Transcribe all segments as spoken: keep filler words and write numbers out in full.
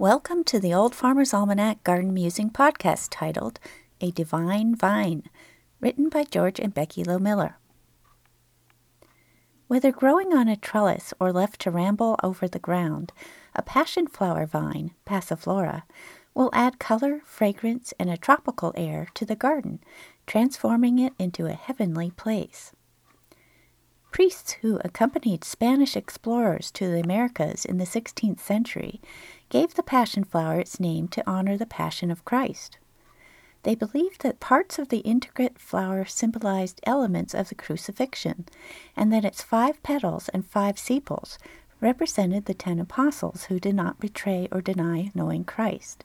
Welcome to the Old Farmer's Almanac Garden Musing podcast titled A Divine Vine, written by George and Becky Lowe Miller. Whether growing on a trellis or left to ramble over the ground, a passion flower vine, Passiflora, will add color, fragrance, and a tropical air to the garden, transforming it into a heavenly place. Priests who accompanied Spanish explorers to the Americas in the sixteenth century gave the passion flower its name to honor the Passion of Christ. They believed that parts of the intricate flower symbolized elements of the crucifixion, and that its five petals and five sepals represented the ten apostles who did not betray or deny knowing Christ.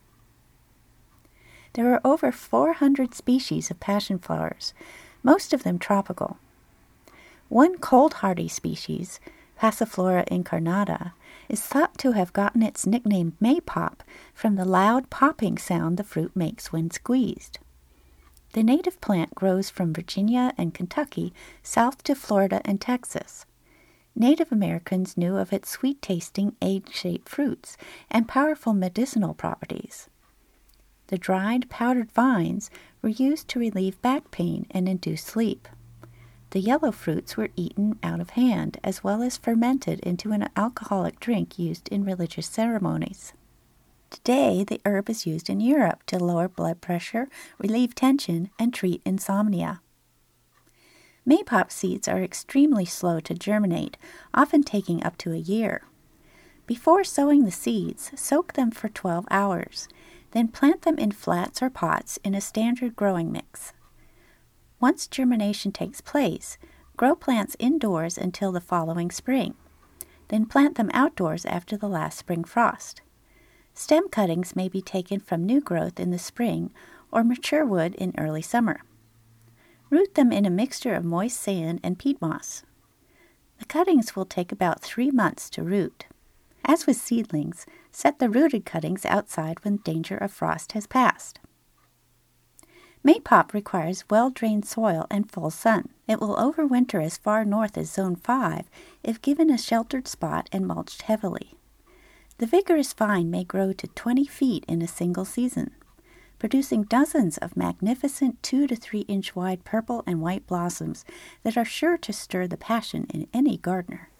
There are over four hundred species of passion flowers, most of them tropical. One cold-hardy species, Passiflora incarnata, is thought to have gotten its nickname maypop from the loud popping sound the fruit makes when squeezed. The native plant grows from Virginia and Kentucky south to Florida and Texas. Native Americans knew of its sweet-tasting egg-shaped fruits and powerful medicinal properties. The dried, powdered vines were used to relieve back pain and induce sleep. The yellow fruits were eaten out of hand, as well as fermented into an alcoholic drink used in religious ceremonies. Today, the herb is used in Europe to lower blood pressure, relieve tension, and treat insomnia. Maypop seeds are extremely slow to germinate, often taking up to a year. Before sowing the seeds, soak them for twelve hours, then plant them in flats or pots in a standard growing mix. Once germination takes place, grow plants indoors until the following spring. Then plant them outdoors after the last spring frost. Stem cuttings may be taken from new growth in the spring or mature wood in early summer. Root them in a mixture of moist sand and peat moss. The cuttings will take about three months to root. As with seedlings, set the rooted cuttings outside when danger of frost has passed. Maypop requires well-drained soil and full sun. It will overwinter as far north as Zone five if given a sheltered spot and mulched heavily. The vigorous vine may grow to twenty feet in a single season, producing dozens of magnificent two to three inch wide purple and white blossoms that are sure to stir the passion in any gardener.